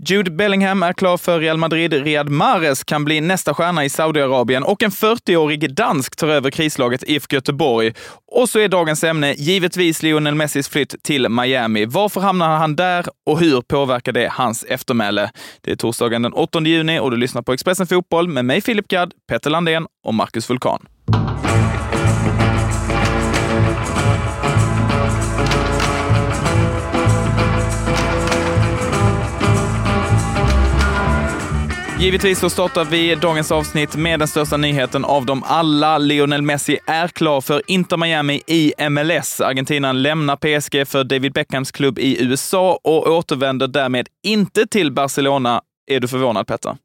Jude Bellingham är klar för Real Madrid. Riyad Mahrez kan bli nästa stjärna i Saudiarabien och en 40-årig dansk tar över krislaget IFK Göteborg. Och så är dagens ämne givetvis Lionel Messis flytt till Miami. Varför hamnar han där och hur påverkar det hans eftermäle? Det är torsdagen den 8 juni och du lyssnar på Expressen Fotboll med mig Filip Gadd, Petter Landén och Marcus Vulkan. Givetvis så startar vi dagens avsnitt med den största nyheten av dem alla. Lionel Messi är klar för Inter Miami i MLS. Argentinaren lämnar PSG för David Beckhams klubb i USA och återvänder därmed inte till Barcelona. Är du förvånad, Petter?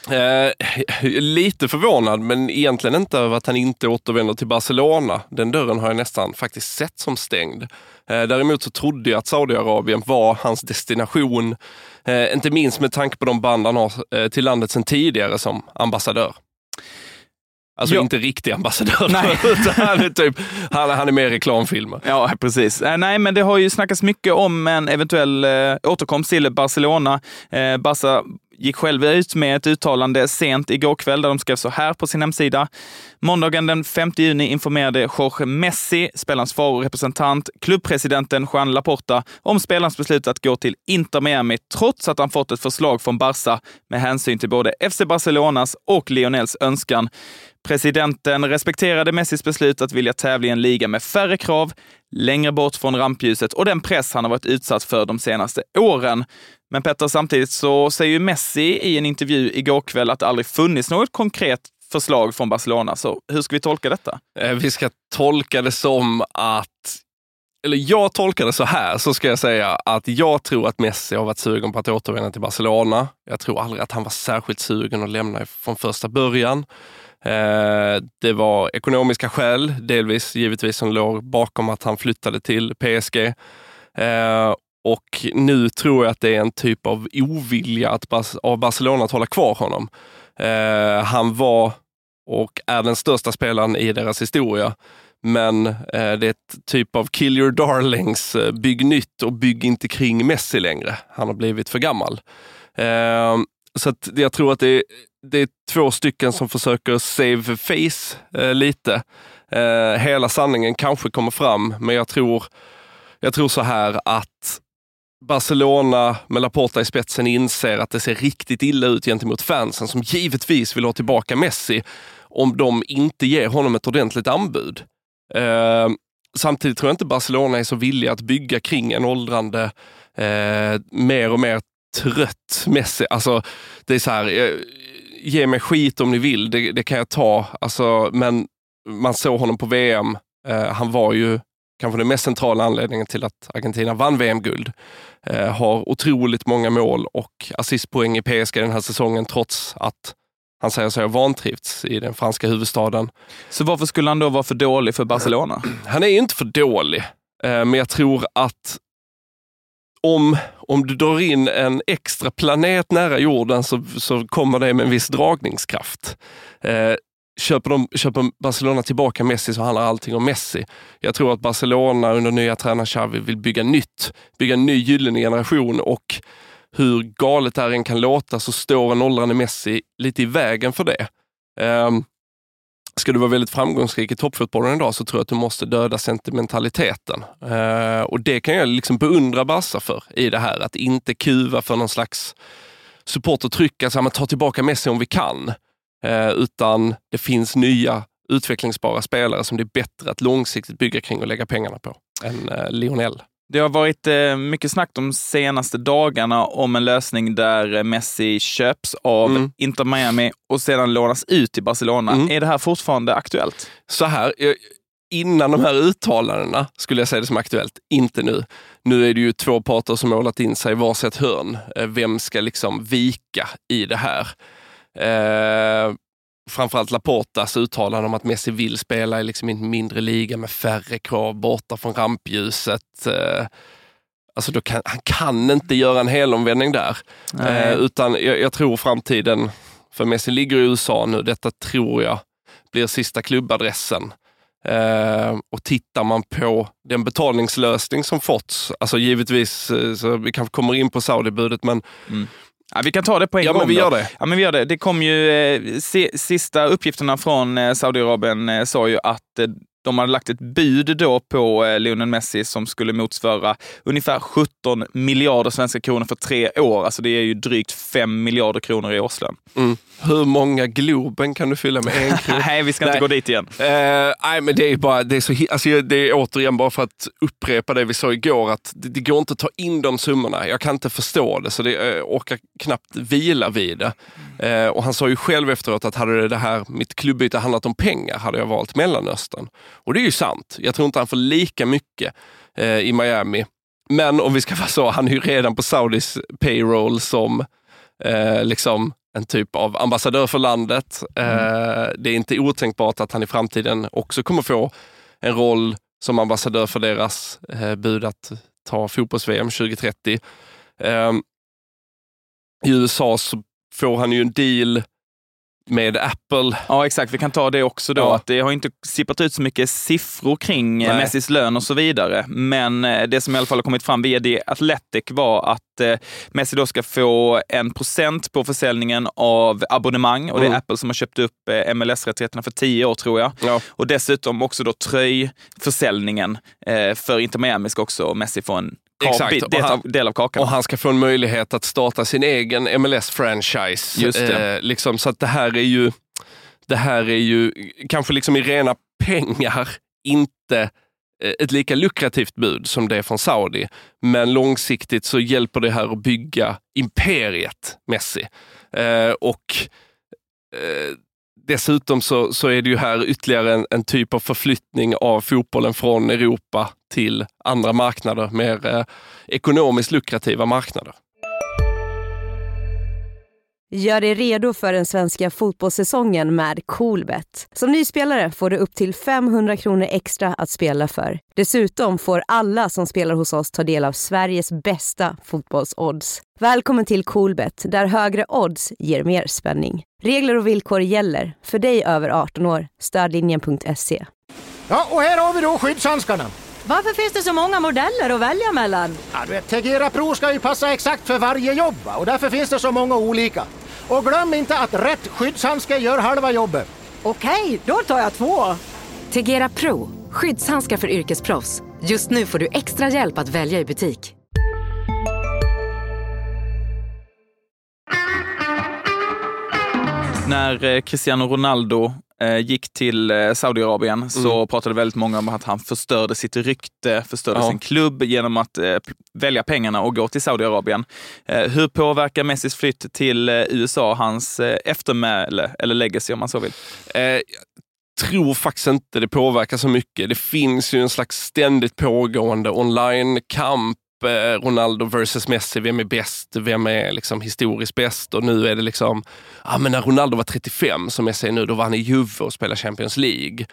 Lite förvånad, men egentligen inte över att han inte återvänder till Barcelona. Den dörren har jag nästan faktiskt sett som stängd. Däremot så trodde jag att Saudiarabien var hans destination. Inte minst med tanke på de band han har till landet sedan tidigare som ambassadör. Alltså inte riktig ambassadör. Nej. Han är mer reklamfilmer. Ja, precis. Nej, men det har ju snackats mycket om en eventuell återkomst till Barcelona. Barca gick själv ut med ett uttalande sent igår kväll där de skrev så här på sin hemsida. Måndagen den 5 juni informerade Jorge Messi, spelarens far och representant, klubbpresidenten Juan Laporta om spelarens beslut att gå till Inter Miami trots att han fått ett förslag från Barca med hänsyn till både FC Barcelonas och Lionels önskan. Presidenten respekterade Messis beslut att vilja tävla i en liga med färre krav, längre bort från rampljuset och den press han har varit utsatt för de senaste åren. Men Petter, samtidigt så säger ju Messi i en intervju igår kväll att det aldrig funnits något konkret förslag från Barcelona. Så hur ska vi tolka detta? Vi ska tolka det som att, eller jag tolkar det så här, så ska jag säga att jag tror att Messi har varit sugen på att återvända till Barcelona. Jag tror aldrig att han var särskilt sugen att lämna från första början. Det var ekonomiska skäl, delvis givetvis som låg bakom att han flyttade till PSG. Och nu tror jag att det är en typ av ovilja av Barcelona att hålla kvar honom. Han var och är den största spelaren i deras historia. Men det är ett typ av kill your darlings, bygg nytt och bygg inte kring Messi längre. Han har blivit för gammal. Så att jag tror att det är två stycken som försöker save face lite. Hela sanningen kanske kommer fram, men jag tror så här att Barcelona med Laporta i spetsen inser att det ser riktigt illa ut gentemot fansen som givetvis vill ha tillbaka Messi om de inte ger honom ett ordentligt anbud. Samtidigt tror jag inte Barcelona är så villiga att bygga kring en åldrande mer och mer trött Messi. Alltså det är så här, ge mig skit om ni vill, det kan jag ta. Alltså, men man såg honom på VM. Han var ju kanske den mest centrala anledningen till att Argentina vann VM-guld. Har otroligt många mål och assistpoäng i PSG den här säsongen trots att han säger sig ha vantrivts i den franska huvudstaden. Så varför skulle han då vara för dålig för Barcelona? Han är ju inte för dålig, men jag tror att om du drar in en extra planet nära jorden så kommer det med en viss dragningskraft. Köper Barcelona tillbaka Messi så handlar allting om Messi. Jag tror att Barcelona under nya tränare Xavi vill bygga nytt. Bygga en ny gyllene generation och hur galet det här än kan låta så står en åldrande Messi lite i vägen för det. Ska du vara väldigt framgångsrik i toppfotbollen idag så tror jag att du måste döda sentimentaliteten. Och det kan jag liksom beundra Barca för i det här. Att inte kuva för någon slags supportertryck. Alltså att ta tillbaka Messi om vi kan. Utan det finns nya utvecklingsbara spelare som det är bättre att långsiktigt bygga kring och lägga pengarna på än Lionel. Det har varit mycket snack de senaste dagarna om en lösning där Messi köps av Inter Miami och sedan lånas ut till Barcelona. Är det här fortfarande aktuellt? Så här, innan de här uttalandena skulle jag säga det som aktuellt, inte nu. Nu är det ju två parter som målat in sig i varsitt hörn. Vem ska liksom vika i det här? Framförallt Laportas uttalande om att Messi vill spela i liksom en mindre liga med färre krav borta från rampljuset. Alltså han kan inte göra en helomvändning där. Utan jag tror framtiden för Messi ligger i USA nu. Detta tror jag blir sista klubbadressen. Och tittar man på den betalningslösning som fått, alltså givetvis så vi kanske kommer in på Saudi-budet, men Ja, vi kan ta det på en gång. Men vi gör det. Ja, men vi gör det. Det kom ju sista uppgifterna från Saudiarabien sa ju att de hade lagt ett bud då på Lionel Messi som skulle motsvara ungefär 17 miljarder svenska kronor för 3 år. Alltså det är ju drygt 5 miljarder kronor i årslön. Hur många Globen kan du fylla med en krona? Nej, vi ska inte gå dit igen. Nej, men det är bara, det är så, alltså det är återigen bara för att upprepa det vi sa igår, att det går inte att ta in de summorna. Jag kan inte förstå det, så det orkar knappt vila vid det. Och han sa ju själv efteråt att hade det här, mitt klubbyte handlat om pengar, hade jag valt Mellanöstern. Och det är ju sant. Jag tror inte han får lika mycket i Miami. Men om vi ska vara så, han är ju redan på Saudis payroll som liksom en typ av ambassadör för landet. Det är inte otänkbart att han i framtiden också kommer få en roll som ambassadör för deras bud att ta fotbolls-VM 2030. I USA så får han ju en deal med Apple. Ja, exakt. Vi kan ta det också då. Att det har inte sippat ut så mycket siffror kring Messis lön och så vidare. Men det som i alla fall har kommit fram via The Athletic var att Messi då ska få 1% på försäljningen av abonnemang. Och det är Apple som har köpt upp MLS-rättigheterna för 10 år tror jag. Ja. Och dessutom också då tröjförsäljningen för Inter Miami ska också Messi få en del av kakan. Och han ska få en möjlighet att starta sin egen MLS-franchise. Just det. Liksom, så att det här är ju kanske liksom i rena pengar inte ett lika lukrativt bud som det är från Saudi. Men långsiktigt så hjälper det här att bygga imperiet Messi. Dessutom så är det ju här ytterligare en typ av förflyttning av fotbollen från Europa till andra marknader, mer ekonomiskt lukrativa marknader. Gör dig redo för den svenska fotbollssäsongen med Coolbet. Som ny spelare får du upp till 500 kronor extra att spela för. Dessutom får alla som spelar hos oss ta del av Sveriges bästa fotbollsodds. Välkommen till Coolbet, där högre odds ger mer spänning. Regler och villkor gäller. För dig över 18 år. Stödlinjen.se. Ja, och här har vi då skyddshandskarna. Varför finns det så många modeller att välja mellan? Ja, du vet, Tegera Pro ska ju passa exakt för varje jobb, och därför finns det så många olika. Och glöm inte att rätt skyddshandske gör halva jobbet. Okej, då tar jag 2. Tegera Pro, skyddshandskar för yrkesproffs. Just nu får du extra hjälp att välja i butik. När Cristiano Ronaldo gick till Saudiarabien så pratade väldigt många om att han förstörde sitt rykte, förstörde sin klubb genom att välja pengarna och gå till Saudiarabien. Hur påverkar Messis flytt till USA hans eftermäle eller legacy om man så vill? Tror faktiskt inte det påverkar så mycket. Det finns ju en slags ständigt pågående online-kamp. Ronaldo versus Messi, vem är bäst, vem är liksom historiskt bäst, och nu är det liksom men när Ronaldo var 35 som jag säger nu, då var han i Juve och spelade Champions League.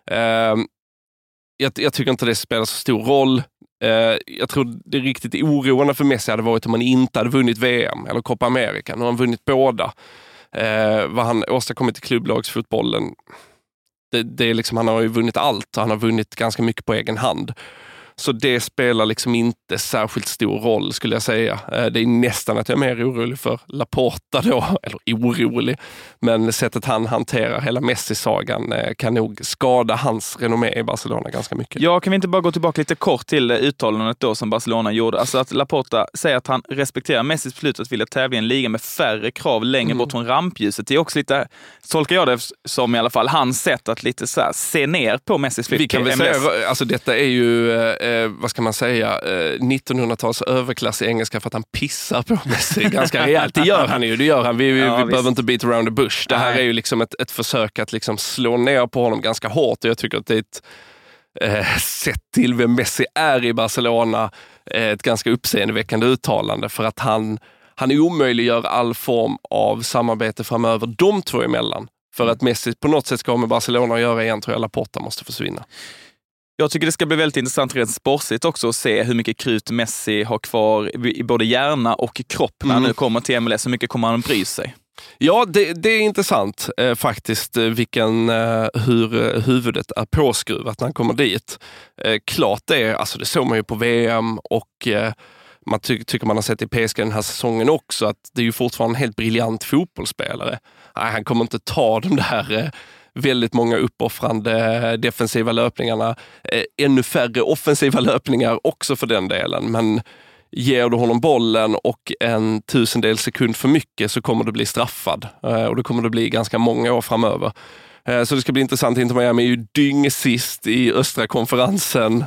Jag tycker inte det spelar så stor roll. Jag tror det riktigt oroande för Messi hade varit om han inte hade vunnit VM eller Copa America. Nu har han vunnit båda. Vad han åstadkommit i klubblagsfotbollen, det är liksom, han har ju vunnit allt och han har vunnit ganska mycket på egen hand. Så det spelar liksom inte särskilt stor roll skulle jag säga. Det är nästan att jag är mer orolig för Laporta då, eller orolig. Men sättet han hanterar hela Messi-sagan kan nog skada hans renommé i Barcelona ganska mycket. Ja, kan vi inte bara gå tillbaka lite kort till uttalandet då som Barcelona gjorde? Alltså att Laporta säger att han respekterar Messis beslut att vilja tävla i en liga med färre krav längre bort från rampljuset. Det är också lite, tolkar jag det som i alla fall, hans sätt att lite så här, se ner på Messis flytt. Vi kan väl säga, alltså detta är ju vad ska man säga, 1900-tals överklass i engelska för att han pissar på Messi ganska rejält. Det gör han ju, det gör han. Vi behöver inte beat around the bush. Det här är ju liksom ett försök att liksom slå ner på honom ganska hårt, och jag tycker att det är ett sett till vem Messi är i Barcelona ett ganska uppseendeväckande uttalande, för att han omöjliggör all form av samarbete framöver de två emellan. För att Messi på något sätt ska ha med Barcelona att göra igen, tror jag Laporta måste försvinna. Jag tycker det ska bli väldigt intressant rent sportsligt också att se hur mycket krut Messi har kvar i både hjärna och kropp när han nu kommer till MLS. Hur mycket kommer han att bry sig? Ja, det är intressant faktiskt hur huvudet är påskruvat när han kommer dit. Klart det, alltså det såg man ju på VM och man tycker man har sett i PSG den här säsongen också, att det är ju fortfarande en helt briljant fotbollsspelare. Nej, han kommer inte ta de där väldigt många uppoffrande defensiva löpningarna. Ännu färre offensiva löpningar också för den delen. Men ger du honom bollen och en 1000-del sekund för mycket så kommer du bli straffad. Och det kommer det bli ganska många år framöver. Så det ska bli intressant. Inter Miami är ju dyngsist i östra konferensen.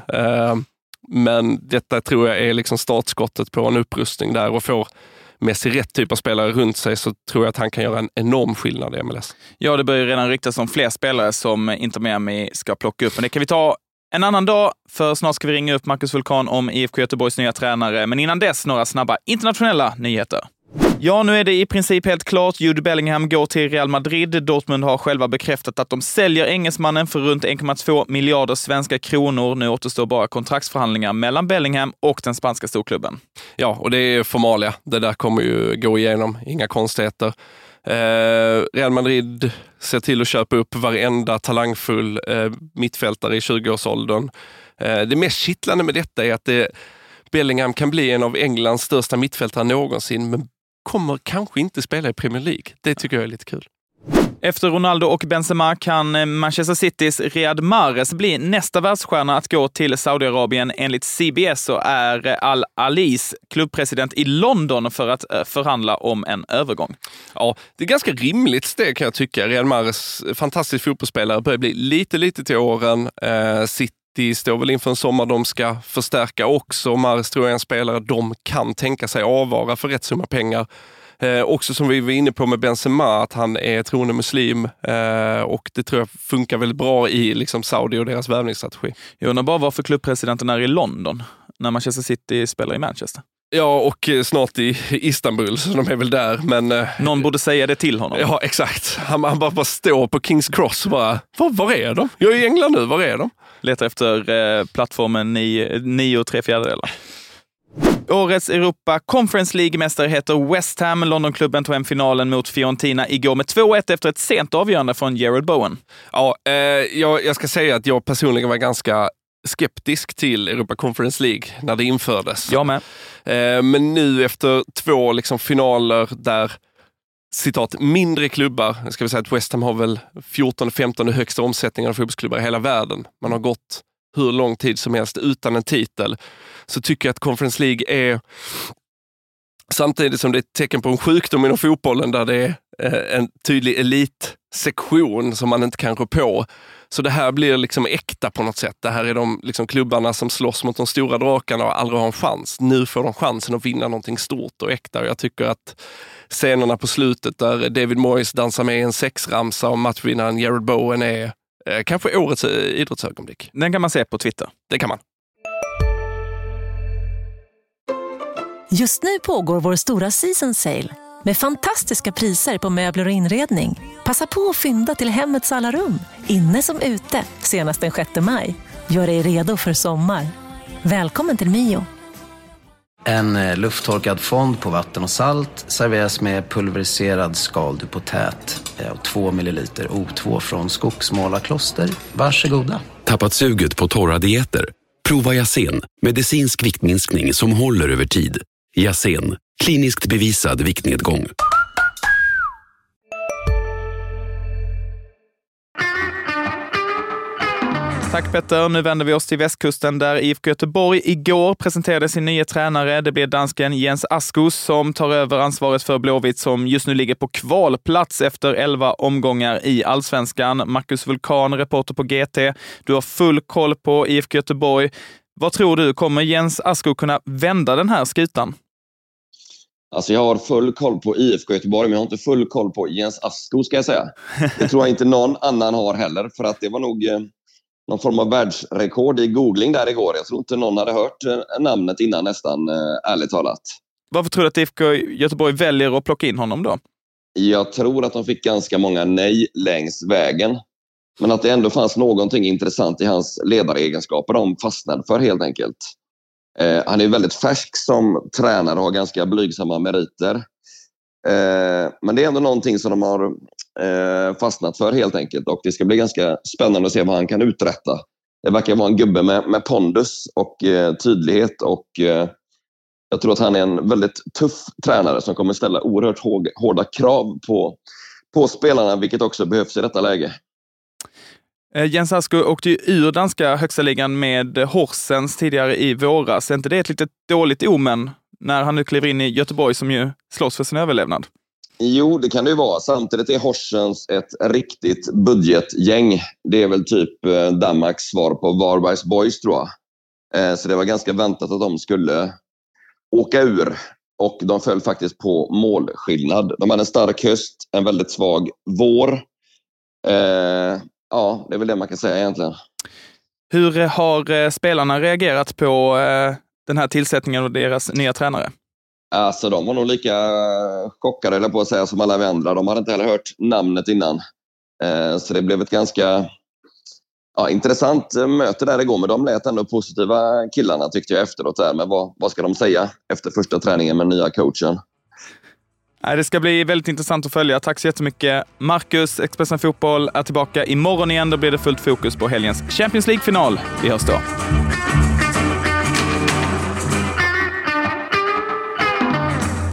Men detta tror jag är liksom startskottet på en upprustning där, och får Messi rätt typ av spelare runt sig så tror jag att han kan göra en enorm skillnad i MLS. Ja, det börjar redan ryktas om fler spelare som Inter Miami ska plocka upp. Men det kan vi ta en annan dag, för snart ska vi ringa upp Marcus Vulcan om IFK Göteborgs nya tränare. Men innan dess några snabba internationella nyheter. Ja, nu är det i princip helt klart. Jude Bellingham går till Real Madrid. Dortmund har själva bekräftat att de säljer engelsmannen för runt 1,2 miljarder svenska kronor. Nu återstår bara kontraktsförhandlingar mellan Bellingham och den spanska storklubben. Ja, och det är formalia. Det där kommer ju gå igenom. Inga konstigheter. Real Madrid ser till att köpa upp varenda talangfull mittfältare i 20-årsåldern. Det mest kittlande med detta är att Bellingham kan bli en av Englands största mittfältare någonsin, men kommer kanske inte spela i Premier League. Det tycker jag är lite kul. Efter Ronaldo och Benzema kan Manchester Citys Riyad Mahrez bli nästa världsstjärna att gå till Saudiarabien. Enligt CBS så är Al-Alis klubbpresident i London för att förhandla om en övergång. Ja, det är ganska rimligt steg kan jag tycka. Riyad Mahrez, fantastisk fotbollsspelare, börjar bli lite till åren. City står väl inför en sommar de ska förstärka också. Mahrez tror jag är en spelare de kan tänka sig avvara för rätt summa pengar. Också som vi var inne på med Benzema, att han är troende muslim och det tror jag funkar väldigt bra i liksom Saudi och deras värvningsstrategi. Jag undrar bara varför klubbpresidenten är i London när Manchester City spelar i Manchester. Ja, och snart i Istanbul, så de är väl där. Men någon borde säga det till honom. Ja, exakt. Han bara står på Kings Cross och bara, var är de? Jag är i England nu, var är de? Letar efter plattformen 9 3/4. Årets Europa Conference League-mästare heter West Ham. Londonklubben tog hem finalen mot Fiorentina igår med 2-1 efter ett sent avgörande från Jared Bowen. Ja, jag ska säga att jag personligen var ganska skeptisk till Europa Conference League när det infördes. Jag med. Men nu efter 2 liksom finaler där citat mindre klubbar, ska vi säga att West Ham har väl 14-15 högsta omsättningar av fotbollsklubbar i hela världen. Man har gått hur lång tid som helst utan en titel, så tycker jag att Conference League är, samtidigt som det är ett tecken på en sjukdom inom fotbollen där det är en tydlig elitsektion som man inte kan rå på. Så det här blir liksom äkta på något sätt. Det här är de liksom klubbarna som slåss mot de stora drakarna och aldrig har en chans. Nu får de chansen att vinna någonting stort och äkta. Och jag tycker att scenerna på slutet där David Moyes dansar med en 6-ramsa och matchvinnaren Jared Bowen är kanske årets idrottsögonblick. Den kan man se på Twitter. Det kan man. Just nu pågår vår stora season sale med fantastiska priser på möbler och inredning. Passa på att fynda till hemmets alla rum, inne som ute, senast den 6 maj. Gör dig redo för sommar. Välkommen till Mio. En lufttorkad fond på vatten och salt serveras med pulveriserad skaldupotät och 2 milliliter O2 från Skogsmålarkloster. Varsågoda. Tappat suget på torra dieter? Prova Yasen, medicinsk viktminskning som håller över tid. Yasen, kliniskt bevisad viktnedgång. Tack Petter. Nu vänder vi oss till västkusten där IFK Göteborg igår presenterade sin nya tränare. Det blir dansken Jens Askus som tar över ansvaret för Blåvitt som just nu ligger på kvalplats efter 11 omgångar i Allsvenskan. Marcus Vulcan, reporter på GT. Du har full koll på IFK Göteborg. Vad tror du, kommer Jens Askus kunna vända den här skutan? Alltså jag har full koll på IFK Göteborg, men jag har inte full koll på Jens Askus, ska jag säga. Det tror jag inte någon annan har heller, för att det var nog någon form av världsrekord i googling där igår. Jag tror inte någon hade hört namnet innan nästan, ärligt talat. Varför tror du att IFK Göteborg väljer att plocka in honom då? Jag tror att de fick ganska många nej längs vägen. Men att det ändå fanns någonting intressant i hans ledaregenskaper de fastnade för helt enkelt. Han är väldigt färsk som tränare och har ganska blygsamma meriter. Men det är ändå någonting som de har fastnat för helt enkelt. Och det ska bli ganska spännande att se vad han kan uträtta. Det verkar vara en gubbe med pondus och tydlighet och Jag tror att han är en väldigt tuff tränare som kommer ställa oerhört hårda krav på spelarna, vilket också behövs i detta läge. Jens Asko åkte ju ur danska högsta ligan med Horsens tidigare i våras. Är inte det ett lite dåligt omen när han nu kliver in i Göteborg som ju slåss för sin överlevnad? Jo, det kan det ju vara. Samtidigt är Horsens ett riktigt budgetgäng. Det är väl typ Danmarks svar på Varbergs Boys, tror jag. Så det var ganska väntat att de skulle åka ur. Och de föll faktiskt på målskillnad. De hade en stark höst, en väldigt svag vår. Ja, det är väl det man kan säga egentligen. Hur har spelarna reagerat på den här tillsättningen och deras nya tränare? Alltså de var nog lika chockade, eller på att säga, som alla vi andra. De hade inte heller hört namnet innan. Så det blev ett ganska intressant möte där igår. Men de lät ändå positiva, killarna, tyckte jag efteråt. Där. Men vad ska de säga efter första träningen med nya coachen? Det ska bli väldigt intressant att följa. Tack så jättemycket. Marcus, Expressen Fotboll är tillbaka imorgon igen. Då blir det fullt fokus på helgens Champions League-final. Vi hörs då.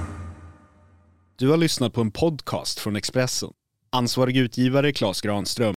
Du har lyssnat på en podcast från Expressen. Ansvarig utgivare Claes Granström.